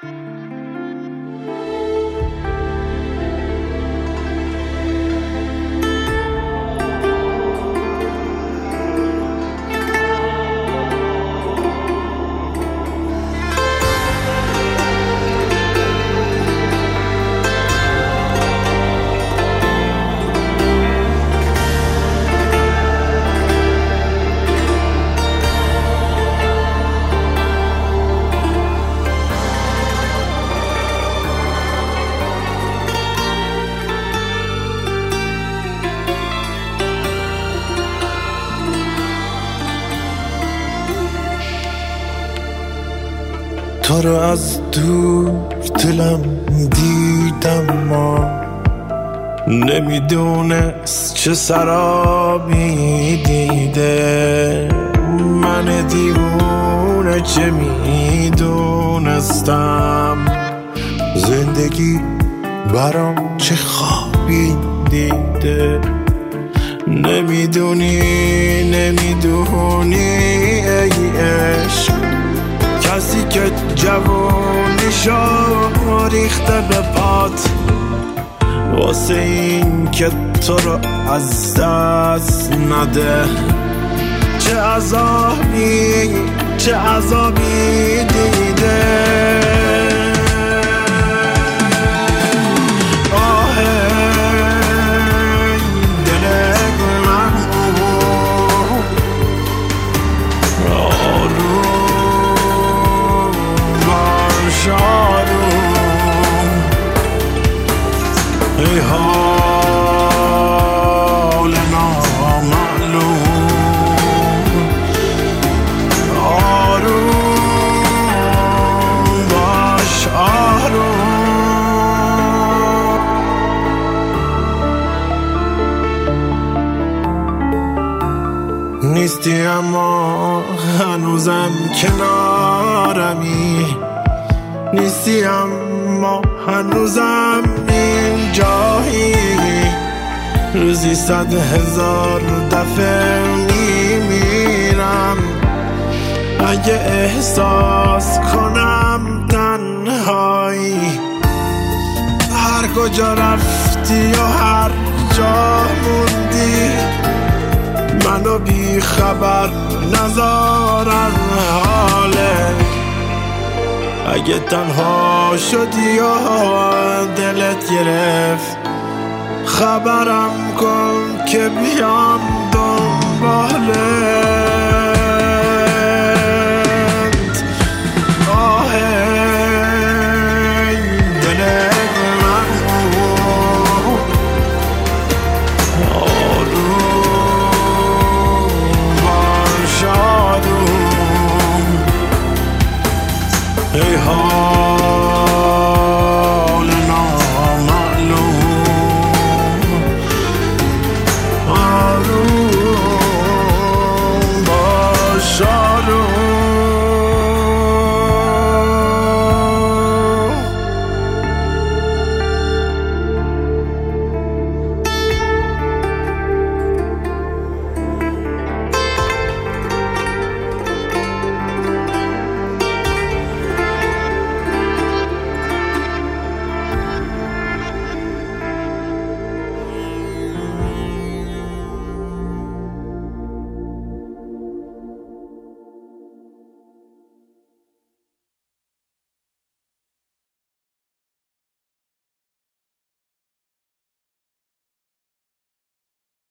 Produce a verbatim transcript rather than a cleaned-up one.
تو رو از دور دلم دیدم ما نمیدونست چه سرابی دیده من دیوونه چه میدونستم زندگی برام چه خوابی دیده نمیدونی نمیدونی ای عشق کسی که جوونیشو ریخته به پات واسه این که تو رو از دست نده چه عذابی چه عذابی دیده ای حال نامعلوم آروم باش آروم نیستی اما هنوزم کنارمی نیستی اما هنوزم اینجایی روزی صد هزار دفعه میمیرم اگه احساس کنم تنهایی هر کجا رفتی و هر جا موندی منو بی خبر نذارن حاله اگه تنها شدی و دلت گرفت خبرم کن که بیام دنبالت آه دل من آروم باش آروم ای